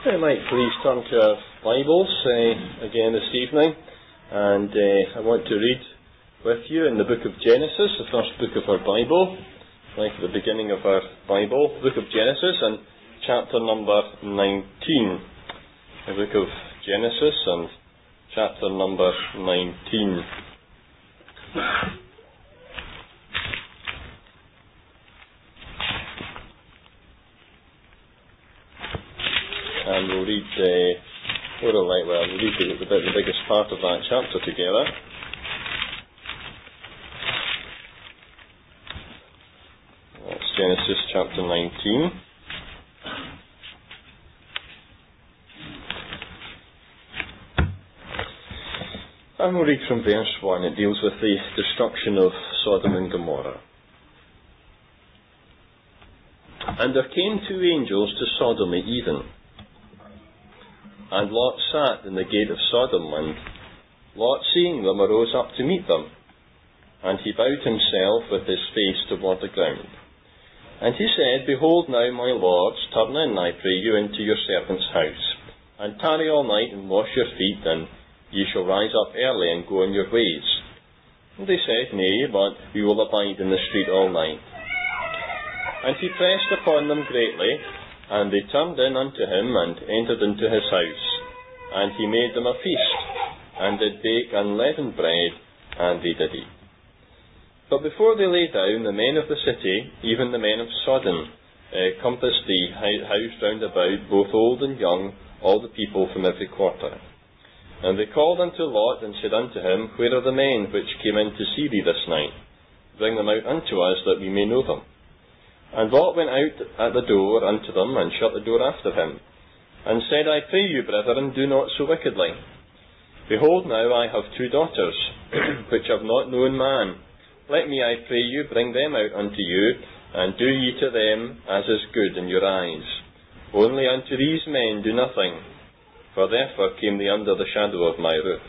I might please turn to our Bibles again this evening, and I want to read with you in the book of Genesis, the first book of our Bible, right at the beginning of our Bible, book of Genesis, and chapter number 19. The book of Genesis and chapter number 19. And we'll read we'll read the biggest part of that chapter together. That's Genesis chapter 19. And we'll read from verse 1. It deals with the destruction of Sodom and Gomorrah. And there came two angels to Sodom at even. And Lot sat in the gate of Sodom, and Lot, seeing them, arose up to meet them. And he bowed himself with his face toward the ground. And he said, Behold now, my lords, turn in, I pray you, into your servant's house, and tarry all night, and wash your feet, and ye shall rise up early, and go on your ways. And they said, Nay, but we will abide in the street all night. And he pressed upon them greatly, and they turned in unto him, and entered into his house. And he made them a feast, and did bake unleavened bread, and they did eat. But before they lay down, the men of the city, even the men of Sodom, compassed the house round about, both old and young, all the people from every quarter. And they called unto Lot, and said unto him, Where are the men which came in to see thee this night? Bring them out unto us, that we may know them. And Lot went out at the door unto them, and shut the door after him, and said, I pray you, brethren, do not so wickedly. Behold, now I have two daughters, which have not known man. Let me, I pray you, bring them out unto you, and do ye to them as is good in your eyes. Only unto these men do nothing, for therefore came they under the shadow of my roof.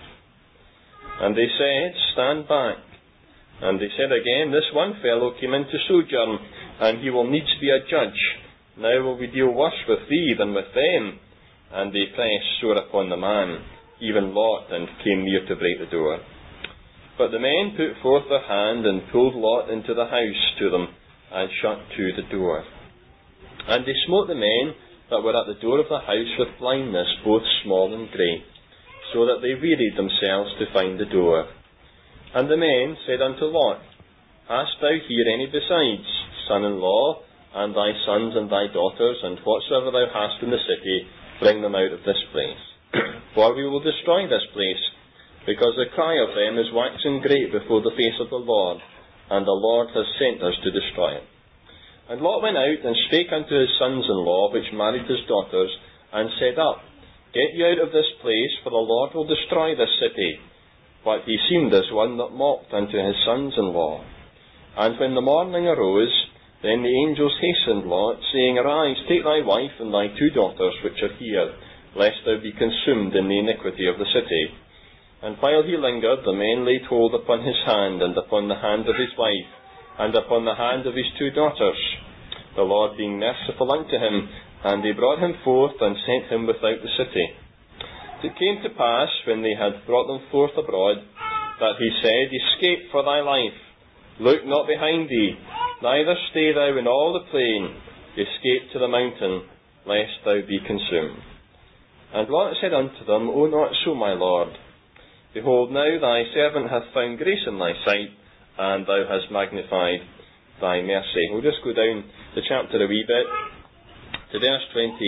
And they said, Stand back. And they said again, This one fellow came in to sojourn, and he will needs be a judge. Now will we deal worse with thee than with them. And they pressed sore upon the man, even Lot, and came near to break the door. But the men put forth their hand, and pulled Lot into the house to them, and shut to the door. And they smote the men that were at the door of the house with blindness, both small and great, so that they wearied themselves to find the door. And the men said unto Lot, Hast thou here any besides, son-in-law, and thy sons and thy daughters, and whatsoever thou hast in the city, bring them out of this place. For we will destroy this place, because the cry of them is waxing great before the face of the Lord, and the Lord has sent us to destroy it. And Lot went out, and spake unto his sons-in-law, which married his daughters, and said, Up, get ye out of this place, for the Lord will destroy this city. But he seemed as one that mocked unto his sons-in-law. And when the morning arose, then the angels hastened Lot, saying, Arise, take thy wife and thy two daughters which are here, lest thou be consumed in the iniquity of the city. And while he lingered, the men laid hold upon his hand, and upon the hand of his wife, and upon the hand of his two daughters, the Lord being merciful unto him, and they brought him forth, and sent him without the city. It came to pass, when they had brought them forth abroad, that he said, Escape for thy life. Look not behind thee, neither stay thou in all the plain. Escape to the mountain, lest thou be consumed. And Lot said unto them, O not so, my Lord. Behold, now thy servant hath found grace in thy sight, and thou hast magnified thy mercy. We'll just go down the chapter a wee bit, to verse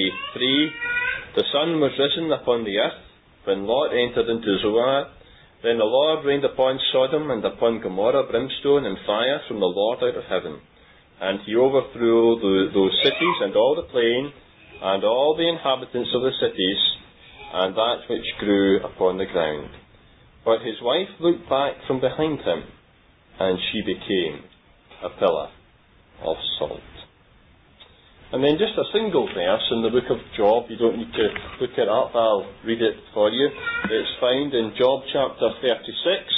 23. The sun was risen upon the earth, when Lot entered into Zoar. Then the Lord rained upon Sodom and upon Gomorrah brimstone and fire from the Lord out of heaven. And he overthrew those cities and all the plain, and all the inhabitants of the cities, and that which grew upon the ground. But his wife looked back from behind him, and she became a pillar of salt. And then just a single verse in the book of Job. You don't need to look it up, I'll read it for you. It's found in Job chapter 36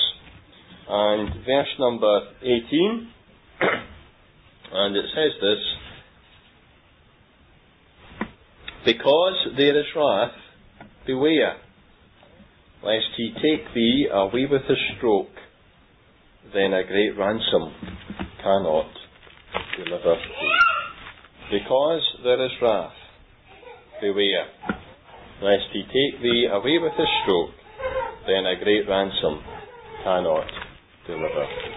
and verse number 18. And it says this, Because there is wrath, beware, lest he take thee away with a stroke, then a great ransom cannot deliver thee. Because there is wrath, beware, lest he take thee away with a stroke, then a great ransom cannot deliver thee.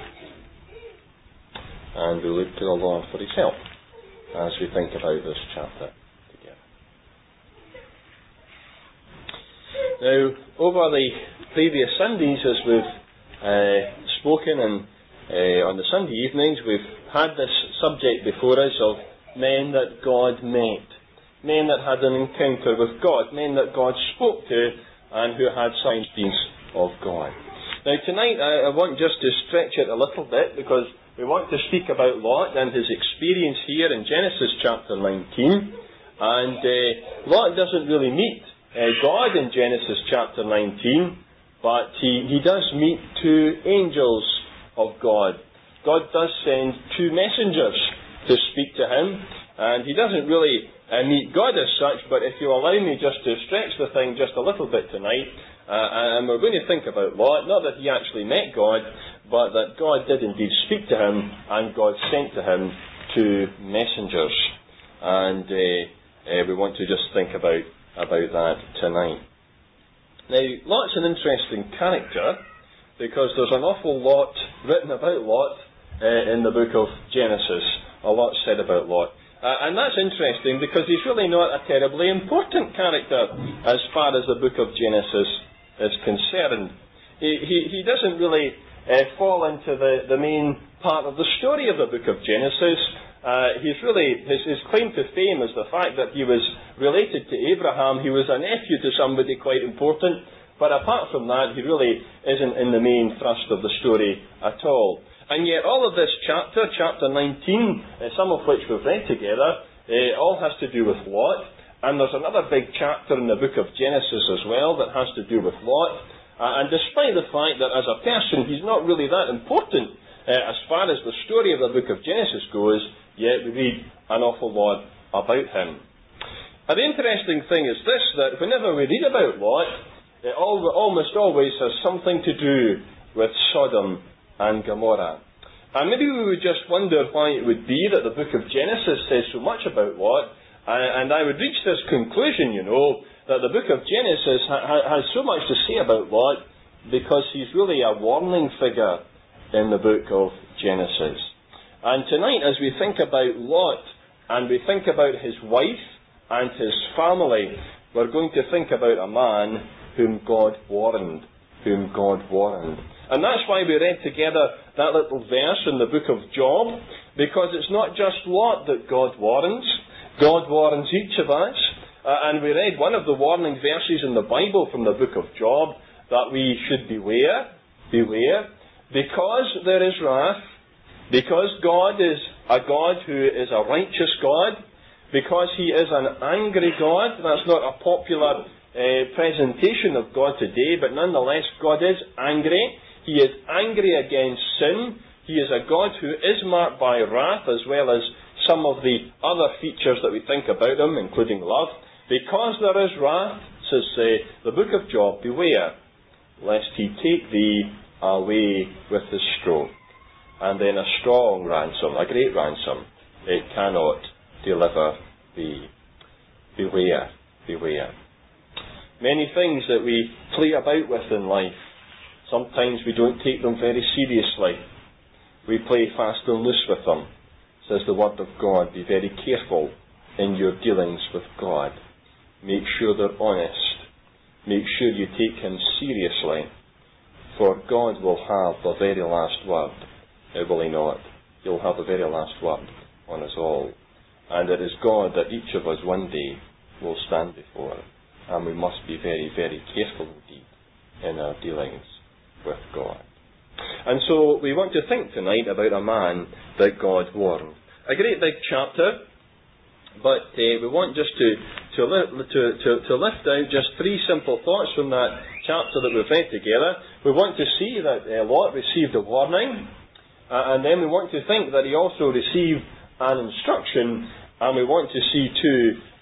And we look to the Lord for his help as we think about this chapter together. Now, over the previous Sundays, as we've spoken, and on the Sunday evenings, we've had this subject before us of men that God met, men that had an encounter with God, men that God spoke to and who had signs of God. Now tonight I want just to stretch it a little bit, because we want to speak about Lot and his experience here in Genesis chapter 19. And Lot doesn't really meet God in Genesis chapter 19, but he does meet two angels of God. God does send two messengers to speak to him, and he doesn't really meet God as such, but if you allow me just to stretch the thing just a little bit tonight, and we're going to think about Lot, not that he actually met God, but that God did indeed speak to him, and God sent to him two messengers. And we want to just think about that tonight. Now, Lot's an interesting character, because there's an awful lot written about Lot in the book of Genesis. A lot said about Lot. And that's interesting, because he's really not a terribly important character as far as the book of Genesis is concerned. He doesn't really fall into the main part of the story of the book of Genesis. His claim to fame is the fact that he was related to Abraham. He was a nephew to somebody quite important, but apart from that, he really isn't in the main thrust of the story at all. And yet all of this chapter 19, some of which we've read together, all has to do with Lot. And there's another big chapter in the book of Genesis as well that has to do with Lot. And despite the fact that as a person he's not really that important as far as the story of the book of Genesis goes, yet we read an awful lot about him. And the interesting thing is this, that whenever we read about Lot, it almost always has something to do with Sodom and Gomorrah. And maybe we would just wonder why it would be that the book of Genesis says so much about Lot. And I would reach this conclusion, that the book of Genesis has so much to say about Lot, because he's really a warning figure in the book of Genesis. And tonight, as we think about Lot, and we think about his wife and his family, we're going to think about a man whom God warned. And that's why we read together that little verse in the book of Job, because it's not just Lot that God warns. God warns each of us. And we read one of the warning verses in the Bible from the book of Job, that we should beware, because there is wrath, because God is a God who is a righteous God, because he is an angry God. That's not a popular presentation of God today, but nonetheless God is angry. He is angry against sin. He is a God who is marked by wrath, as well as some of the other features that we think about him, including love. Because there is wrath, says the book of Job, beware, lest he take thee away with the stroke. And then a strong ransom, a great ransom, it cannot deliver thee. Beware. Many things that we play about with in life, sometimes we don't take them very seriously. We play fast and loose with them. Says the Word of God, be very careful in your dealings with God. Make sure they're honest. Make sure you take him seriously. For God will have the very last word. Will he not? He'll have the very last word on us all. And it is God that each of us one day will stand before. And we must be very, very careful indeed in our dealings with God. And so we want to think tonight about a man that God warned. A great big chapter, but we want just to lift out just three simple thoughts from that chapter that we've read together. We want to see that Lot received a warning, and then we want to think that he also received an instruction, and we want to see too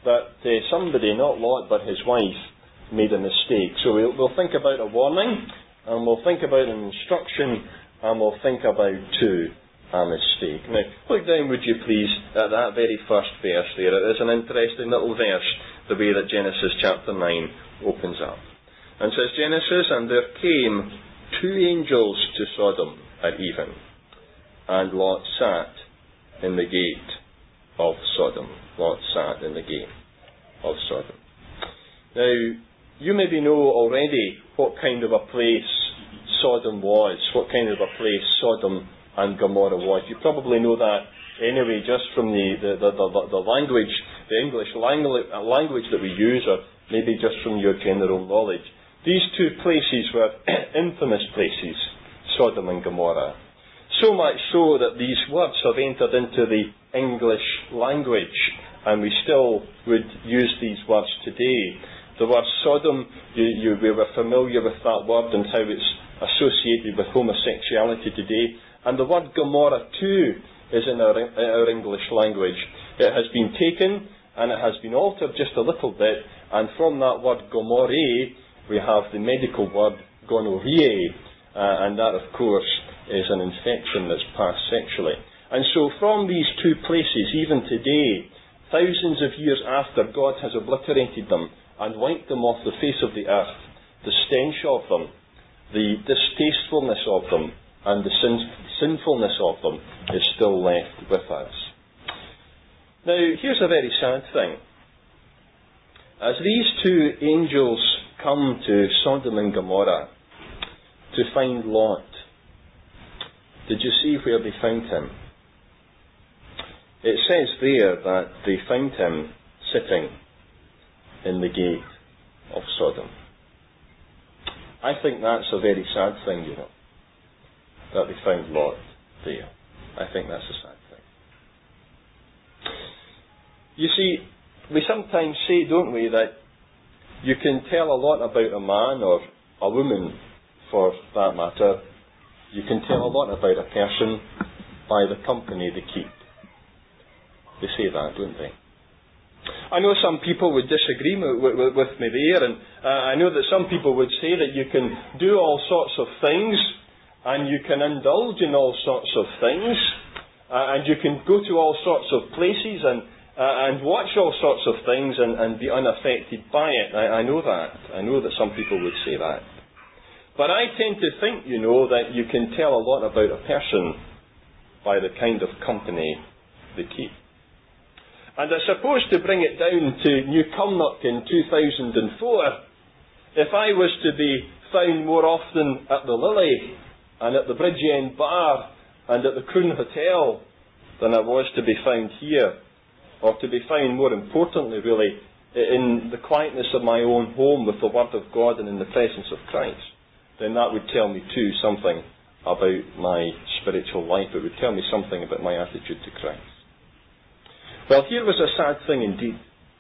that somebody, not Lot but his wife, made a mistake. So we'll think about a warning, and we'll think about an instruction, and we'll think about too a mistake. Now, look down, would you please, at that very first verse there. It is an interesting little verse, the way that Genesis chapter 9 opens up. And it says, Genesis, and there came 2 angels to Sodom at even, and Lot sat in the gate of Sodom. Lot sat in the gate of Sodom. Now, you maybe know already what kind of a place Sodom was, what kind of a place Sodom and Gomorrah was. You probably know that anyway, just from the language, the English language that we use, or maybe just from your general knowledge. These 2 places were infamous places, Sodom and Gomorrah. So much so that these words have entered into the English language, and we still would use these words today. The word Sodom, we were familiar with that word and how it's associated with homosexuality today. And the word Gomorrah too is in our English language. It has been taken and it has been altered just a little bit, and from that word Gomorrhae we have the medical word gonorrhea, and that of course is an infection that's passed sexually. And so from these 2 places, even today, thousands of years after God has obliterated them and wiped them off the face of the earth, the stench of them, the distastefulness of them, and the sinfulness of them is still left with us. Now, here's a very sad thing. As these 2 angels come to Sodom and Gomorrah to find Lot, did you see where they found him? It says there that they found him sitting in the gate of Sodom. I think that's a very sad thing, you know, that they found Lot there. I think that's a sad thing. You see, we sometimes say, don't we, that you can tell a lot about a man, or a woman for that matter. You can tell a lot about a person by the company they keep. They say that, don't they? I know some people would disagree with me there, and I know that some people would say that you can do all sorts of things, and you can indulge in all sorts of things, and you can go to all sorts of places and watch all sorts of things and be unaffected by it. I know that. I know that some people would say that. But I tend to think, you know, that you can tell a lot about a person by the kind of company they keep. And I suppose to bring it down to New Cumnock in 2004, if I was to be found more often at the Lily and at the Bridgend Bar and at the Croon Hotel than I was to be found here, or to be found, more importantly really, in the quietness of my own home with the Word of God and in the presence of Christ, then that would tell me too something about my spiritual life. It would tell me something about my attitude to Christ. Well, here was a sad thing indeed.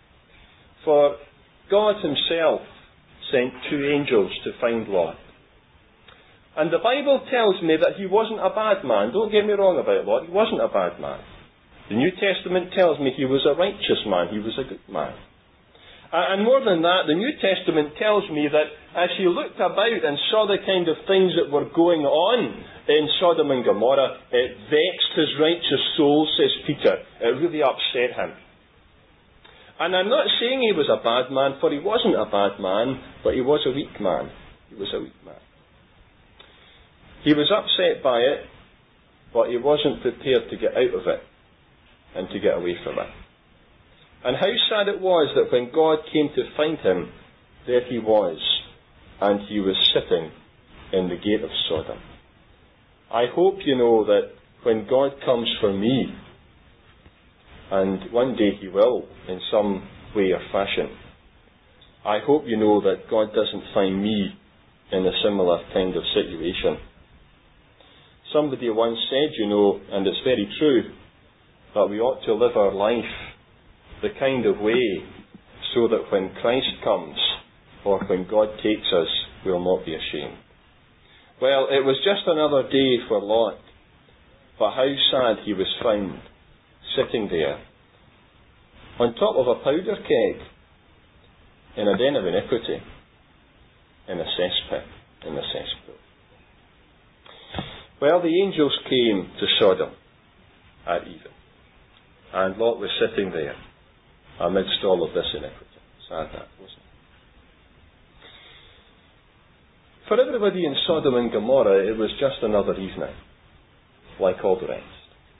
For God himself sent 2 angels to find Lot. And the Bible tells me that he wasn't a bad man. Don't get me wrong about Lot. He wasn't a bad man. The New Testament tells me he was a righteous man. He was a good man. And more than that, the New Testament tells me that as he looked about and saw the kind of things that were going on in Sodom and Gomorrah, it vexed his righteous soul, says Peter. It really upset him. And I'm not saying he was a bad man, for he wasn't a bad man, but he was a weak man. He was a weak man. He was upset by it, but he wasn't prepared to get out of it and to get away from it. And how sad it was that when God came to find him, there he was, and he was sitting in the gate of Sodom. I hope you know that when God comes for me, and one day he will, in some way or fashion, I hope you know that God doesn't find me in a similar kind of situation. Somebody once said, you know, and it's very true, that we ought to live our life the kind of way so that when Christ comes, or when God takes us, we'll not be ashamed. Well, it was just another day for Lot, but how sad he was found, sitting there on top of a powder keg, in a den of iniquity, in a cesspit, in a cesspool. Well, the angels came to Sodom at even, and Lot was sitting there amidst all of this iniquity. Sad that, wasn't it? For everybody in Sodom and Gomorrah, it was just another evening, like all the rest.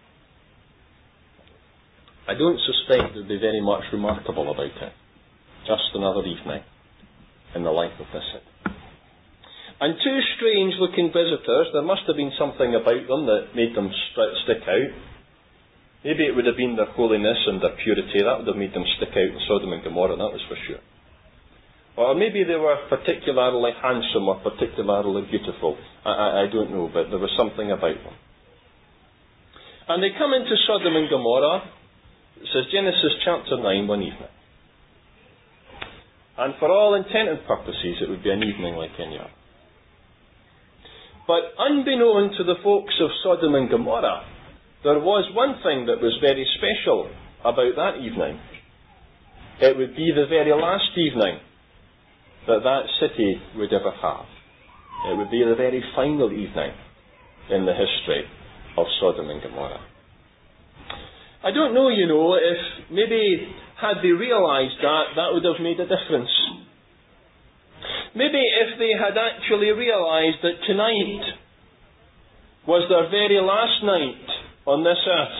I don't suspect there'd be very much remarkable about it. Just another evening in the life of this city. And two strange-looking visitors, there must have been something about them that made them stick out. Maybe it would have been their holiness and their purity. That would have made them stick out in Sodom and Gomorrah, that was for sure. Or maybe they were particularly handsome or particularly beautiful. I don't know, but there was something about them. And they come into Sodom and Gomorrah. It says Genesis chapter 9, one evening. And for all intent and purposes, it would be an evening like any other. But unbeknown to the folks of Sodom and Gomorrah, there was one thing that was very special about that evening. It would be the very last evening that city would ever have. It would be the very final evening in the history of Sodom and Gomorrah. I don't know, if maybe had they realised that would have made a difference. Maybe if they had actually realised that tonight was their very last night on this earth.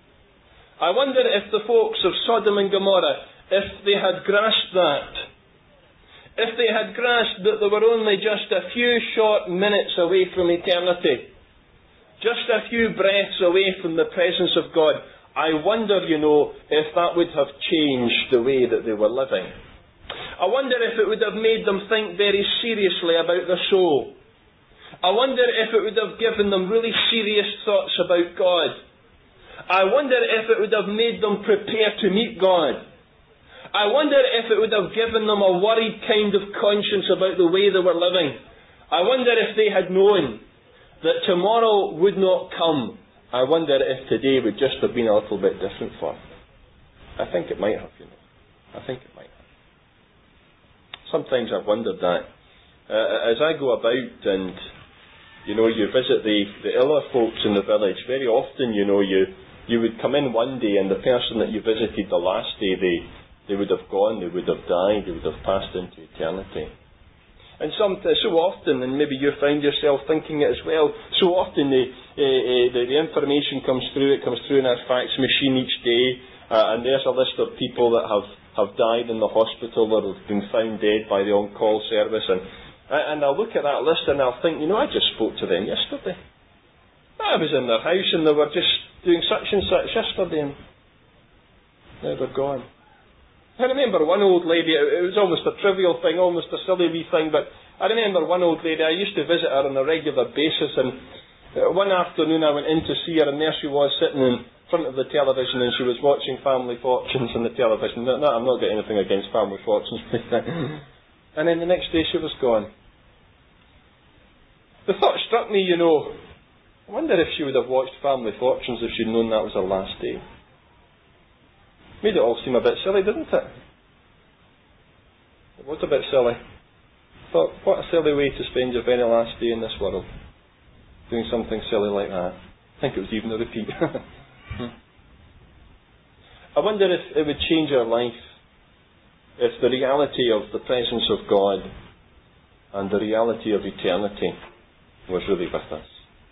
I wonder if the folks of Sodom and Gomorrah, if they had grasped that. If they had grasped that they were only just a few short minutes away from eternity. Just a few breaths away from the presence of God. I wonder, if that would have changed the way that they were living. I wonder if it would have made them think very seriously about their soul. I wonder if it would have given them really serious thoughts about God. I wonder if it would have made them prepare to meet God. I wonder if it would have given them a worried kind of conscience about the way they were living. I wonder if they had known that tomorrow would not come. I wonder if today would just have been a little bit different for them. I think it might have, I think it might have. Sometimes I've wondered that. As I go about and, you visit the iller folks in the village, very often, you would come in one day and the person that you visited the last day, they would have gone, they would have died, they would have passed into eternity. And so often, and maybe you find yourself thinking it as well, so often the information comes through in our fax machine each day, and there's a list of people that have died in the hospital or have been found dead by the on-call service, and I'll look at that list and I'll think, I just spoke to them yesterday. I was in their house and they were just doing such and such yesterday, and now they're gone. I remember one old lady, it was almost a trivial thing, almost a silly wee thing, but I remember one old lady, I used to visit her on a regular basis, and one afternoon I went in to see her, and there she was sitting in front of the television, and she was watching Family Fortunes on the television. No, I'm not getting anything against Family Fortunes. And then the next day she was gone. The thought struck me, I wonder if she would have watched Family Fortunes if she'd known that was her last day. Made it all seem a bit silly, didn't it? It was a bit silly. Thought, what a silly way to spend your very last day in this world. Doing something silly like that. I think it was even a repeat. I wonder if it would change our life if the reality of the presence of God and the reality of eternity was really with us.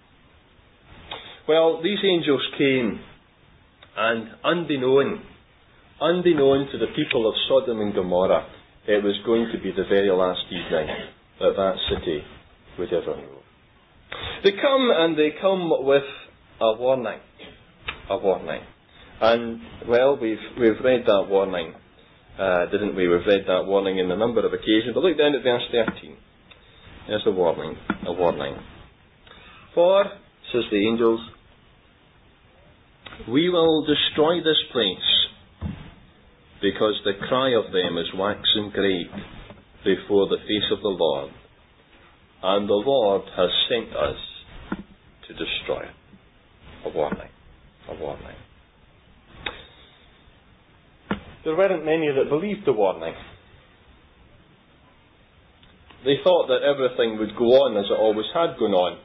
Well, these angels came, and unbeknown to the people of Sodom and Gomorrah, it was going to be the very last evening that city would ever know. They come with a warning. A warning. And, well, we've read that warning, didn't we? We've read that warning in a number of occasions. But look down at verse 13. There's a warning. A warning. For, says the angels, we will destroy this place, because the cry of them is waxen great before the face of the Lord, and the Lord has sent us to destroy it. A warning. A warning. there weren't many that believed the warning. They thought that everything would go on as it always had gone on.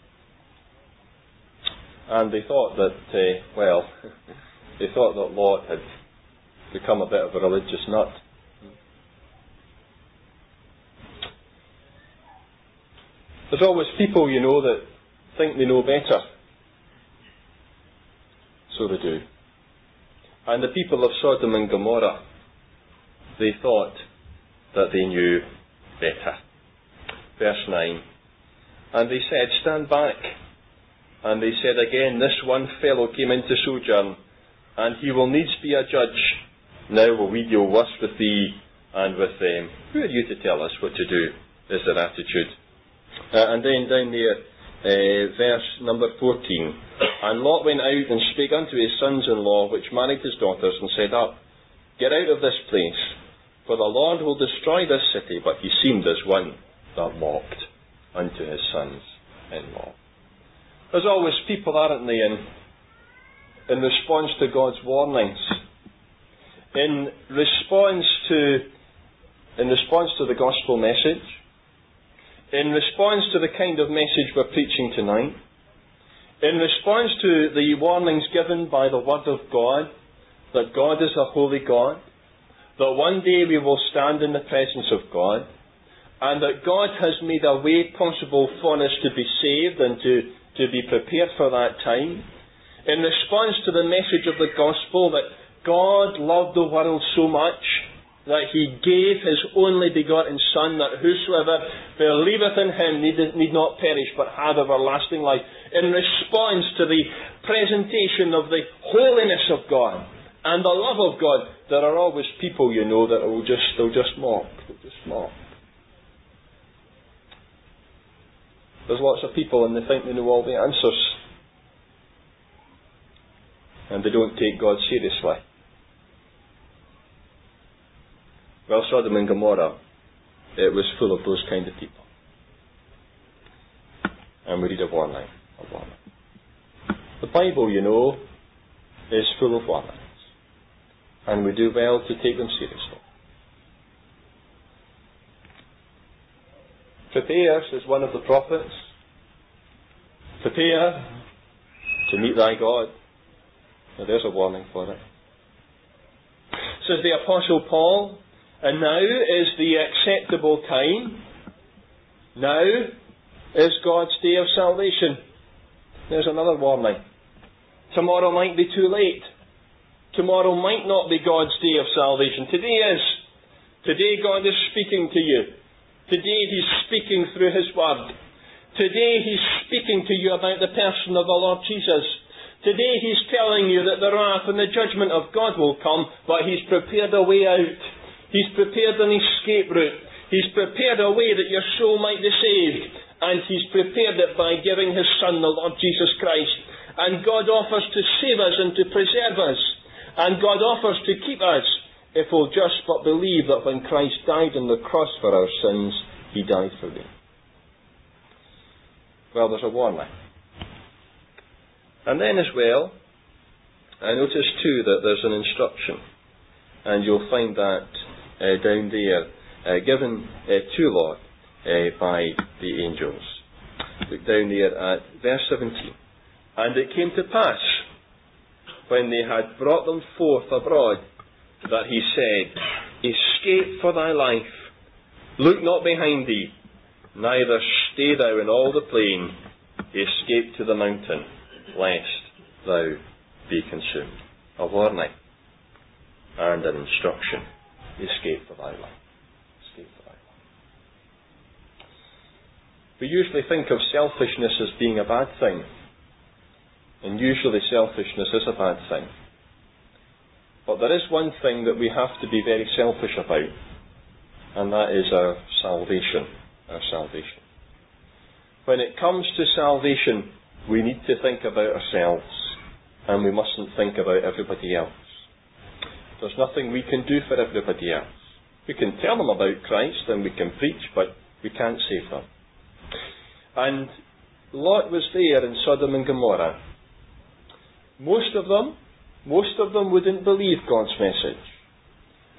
And they thought that, they thought that Lot had become a bit of a religious nut. There's always people, that think they know better. So they do. And the people of Sodom and Gomorrah, they thought that they knew better. Verse 9. And they said, stand back. And they said again, this one fellow came into sojourn, and he will needs be a judge. Now will we deal worse with thee and with them. Who are you to tell us what to do, is their attitude. And then down there, verse number 14. And Lot went out and spake unto his sons-in-law, which married his daughters, and said, up, get out of this place, for the Lord will destroy this city. But he seemed as one that mocked unto his sons-in-law. There's always people, aren't they, in response to God's warnings, in response to the gospel message, in response to the kind of message we're preaching tonight, in response to the warnings given by the Word of God, that God is a holy God, that one day we will stand in the presence of God, and that God has made a way possible for us to be saved and to be prepared for that time, in response to the message of the gospel that God loved the world so much that he gave his only begotten Son, that whosoever believeth in him need not perish but have everlasting life. In response to the presentation of the holiness of God and the love of God, there are always people, that will just mock. They'll just mock. There's lots of people and they think they know all the answers. And they don't take God seriously. Well, Sodom and Gomorrah, it was full of those kind of people. And we read a warning. The Bible, is full of warnings. And we do well to take them seriously. Prepare, says one of the prophets. Prepare to meet thy God. Now there's a warning for it. Says the Apostle Paul, and now is the acceptable time. Now is God's day of salvation. There's another warning. Tomorrow might be too late. Tomorrow might not be God's day of salvation. Today is. Today God is speaking to you. Today He's speaking through His Word. Today He's speaking to you about the person of the Lord Jesus. Today He's telling you that the wrath and the judgment of God will come, but He's prepared a way out. He's prepared an escape route. He's prepared a way that your soul might be saved. And He's prepared it by giving His Son, the Lord Jesus Christ. And God offers to save us and to preserve us. And God offers to keep us if we'll just but believe that when Christ died on the cross for our sins, He died for them. Well, there's a warning. And then as well, I notice too that there's an instruction. And you'll find that down there, given to Lot by the angels. Look down there at verse 17. And it came to pass, when they had brought them forth abroad, that he said, escape for thy life, look not behind thee, neither stay thou in all the plain, escape to the mountain, lest thou be consumed. A warning and an instruction. Escape for thy life. Escape for thy life. We usually think of selfishness as being a bad thing. And usually selfishness is a bad thing. But there is one thing that we have to be very selfish about, and that is our salvation. Our salvation. When it comes to salvation, we need to think about ourselves, and we mustn't think about everybody else. There's nothing we can do for everybody else. We can tell them about Christ and we can preach, but we can't save them. And Lot was there in Sodom and Gomorrah. Most of them wouldn't believe God's message.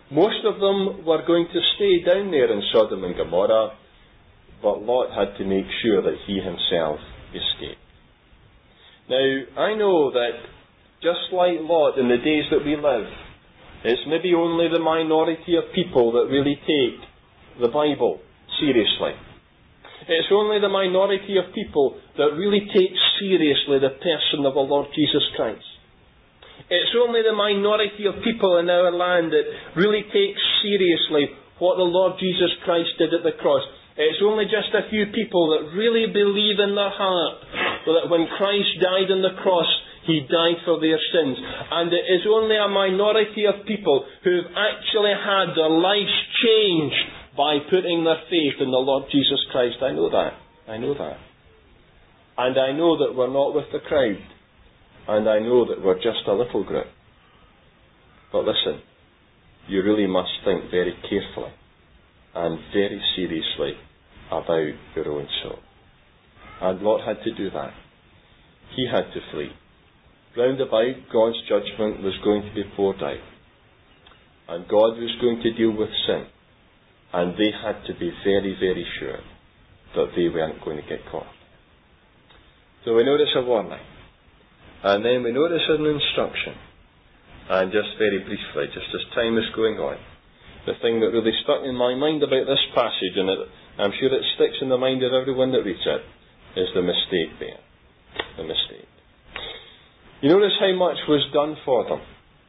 Most of them were going to stay down there in Sodom and Gomorrah, but Lot had to make sure that he himself escaped. Now, I know that just like Lot in the days that we live, it's maybe only the minority of people that really take the Bible seriously. It's only the minority of people that really take seriously the person of the Lord Jesus Christ. It's only the minority of people in our land that really take seriously what the Lord Jesus Christ did at the cross. It's only just a few people that really believe in their heart that when Christ died on the cross, He died for their sins. And it is only a minority of people who have actually had their lives changed by putting their faith in the Lord Jesus Christ. I know that. I know that. And I know that we're not with the crowd. And I know that we're just a little group. But listen, you really must think very carefully and very seriously about your own soul. And Lot had to do that. He had to flee. Round about, God's judgment was going to be poured out. And God was going to deal with sin. And they had to be very, very sure that they weren't going to get caught. So we notice a warning. And then we notice an instruction. And just very briefly, just as time is going on, the thing that really stuck in my mind about this passage, and I'm sure it sticks in the mind of everyone that reads it, is the mistake there. The mistake. You notice how much was done for them.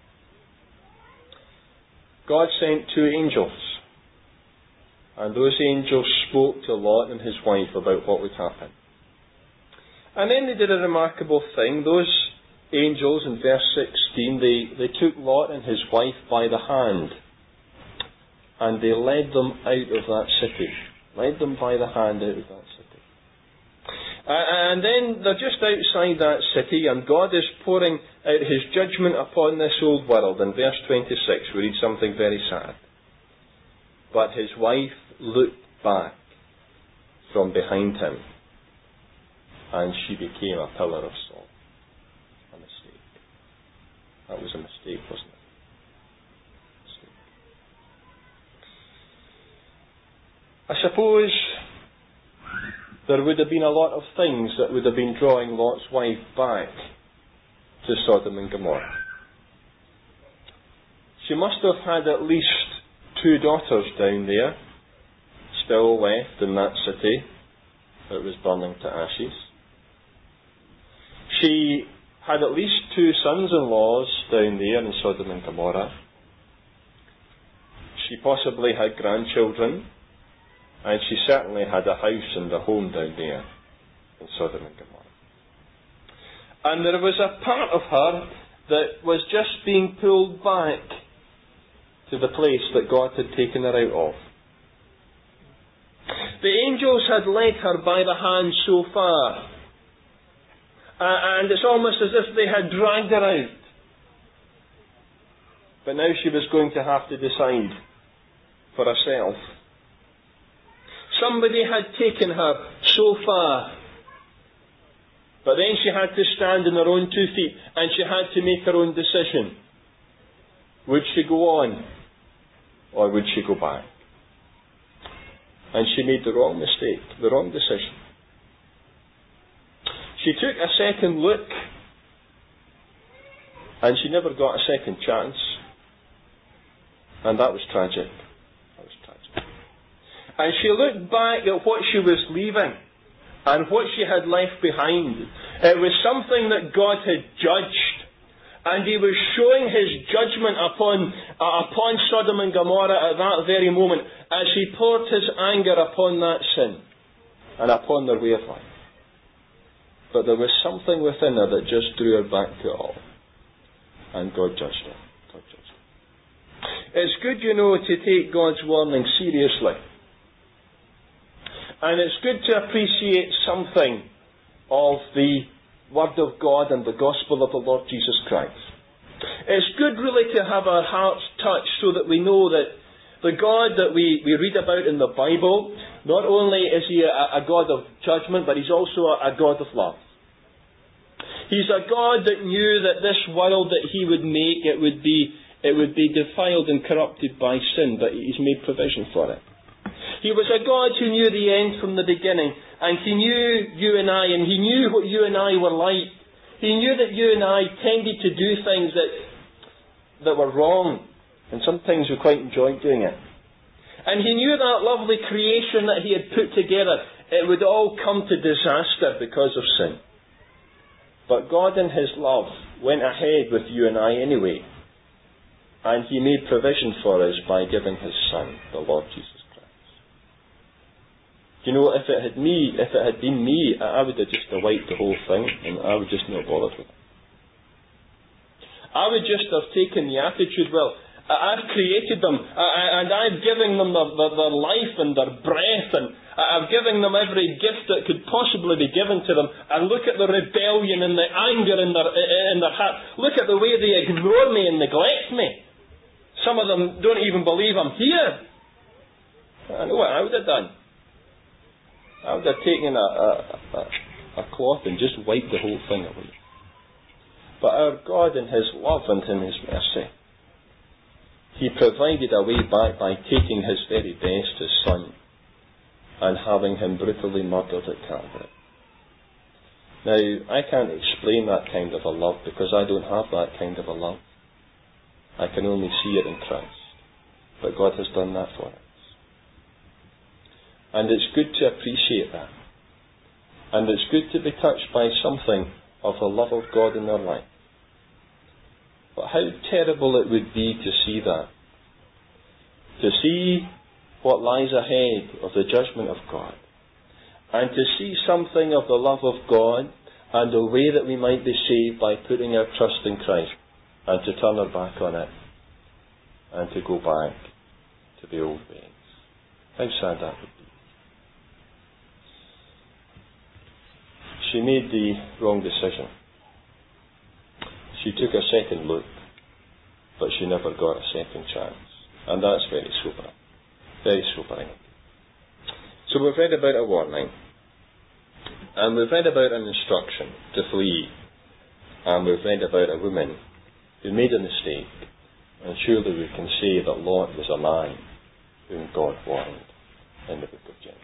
God sent 2 angels. And those angels spoke to Lot and his wife about what would happen. And then they did a remarkable thing. Those angels, in verse 16, they took Lot and his wife by the hand. And they led them out of that city. Led them by the hand out of that city. And then they're just outside that city, and God is pouring out His judgment upon this old world. In verse 26, we read something very sad. But his wife looked back from behind him, and she became a pillar of salt. A mistake. That was a mistake, wasn't it? I suppose there would have been a lot of things that would have been drawing Lot's wife back to Sodom and Gomorrah. She must have had at least 2 daughters down there, still left in that city that was burning to ashes. She had at least 2 sons-in-laws down there in Sodom and Gomorrah. She possibly had grandchildren. And she certainly had a house and a home down there in Sodom and Gomorrah. And there was a part of her that was just being pulled back to the place that God had taken her out of. The angels had led her by the hand so far. And it's almost as if they had dragged her out. But now she was going to have to decide for herself. Somebody had taken her so far. But then she had to stand on her own 2 feet, and she had to make her own decision. Would she go on, or would she go back? And she made the wrong mistake, the wrong decision. She took a second look, and she never got a second chance. And that was tragic. And she looked back at what she was leaving and what she had left behind. It was something that God had judged. And He was showing His judgment upon Sodom and Gomorrah at that very moment as He poured His anger upon that sin and upon their way of life. But there was something within her that just drew her back to it all. And God judged her. It's good, to take God's warning seriously. And it's good to appreciate something of the Word of God and the Gospel of the Lord Jesus Christ. It's good really to have our hearts touched so that we know that the God that we read about in the Bible, not only is He a God of judgment, but He's also a God of love. He's a God that knew that this world that He would make, it would be it would be defiled and corrupted by sin, but He's made provision for it. He was a God who knew the end from the beginning, and He knew you and I, and He knew what you and I were like. He knew that you and I tended to do things that were wrong, and sometimes we quite enjoyed doing it. And He knew that lovely creation that He had put together, it would all come to disaster because of sin. But God in His love went ahead with you and I anyway. And He made provision for us by giving His Son, the Lord Jesus Christ. You know, if it had been me, I would have just wiped the whole thing, and I would just not bothered with it. I would just have taken the attitude, well, I've created them, and I've given them their life and their breath, and I've given them every gift that could possibly be given to them, and look at the rebellion and the anger in their heart. Look at the way they ignore me and neglect me. Some of them don't even believe I'm here. I know what I would have done. I would have taken a cloth and just wiped the whole thing away. But our God in His love and in His mercy, He provided a way back by taking His very best, His Son, and having Him brutally murdered at Calvary. Now, I can't explain that kind of a love because I don't have that kind of a love. I can only see it in Christ. But God has done that for us. And it's good to appreciate that. And it's good to be touched by something of the love of God in our life. But how terrible it would be to see that. To see what lies ahead of the judgment of God. And to see something of the love of God and the way that we might be saved by putting our trust in Christ. And to turn our back on it. And to go back to the old ways. How sad that would be. She made the wrong decision. She took a second look, but she never got a second chance. And that's very sobering. Very sobering. So we've read about a warning. And we've read about an instruction to flee. And we've read about a woman who made a mistake. And surely we can say that Lot was a man whom God warned in the book of Genesis.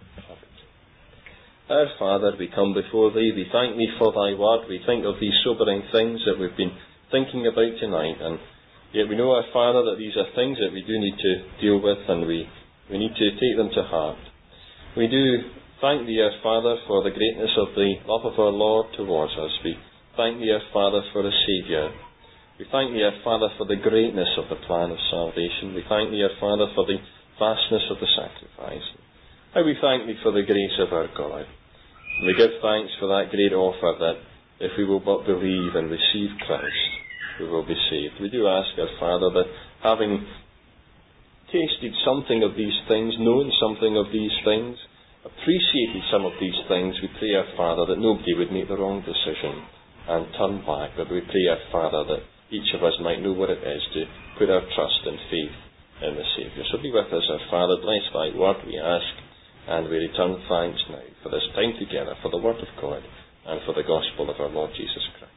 Our Father, we come before Thee, we thank Thee for Thy word, we think of these sobering things that we've been thinking about tonight, and yet we know, our Father, that these are things that we do need to deal with, and we need to take them to heart. We do thank Thee, our Father, for the greatness of the love of our Lord towards us. We thank Thee, our Father, for a Saviour. We thank Thee, our Father, for the greatness of the plan of salvation. We thank Thee, our Father, for the vastness of the sacrifice. And we thank Thee for the grace of our God. And we give thanks for that great offer that if we will but believe and receive Christ, we will be saved. We do ask, our Father, that having tasted something of these things, known something of these things, appreciated some of these things, we pray, our Father, that nobody would make the wrong decision and turn back, but we pray, our Father, that each of us might know what it is to put our trust and faith in the Saviour. So be with us, our Father, bless Thy word, we ask, and we return thanks now for this time together, for the word of God, and for the gospel of our Lord Jesus Christ.